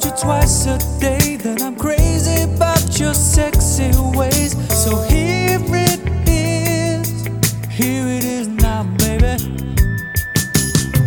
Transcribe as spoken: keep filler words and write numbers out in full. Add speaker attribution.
Speaker 1: you twice a day, then I'm crazy about your sex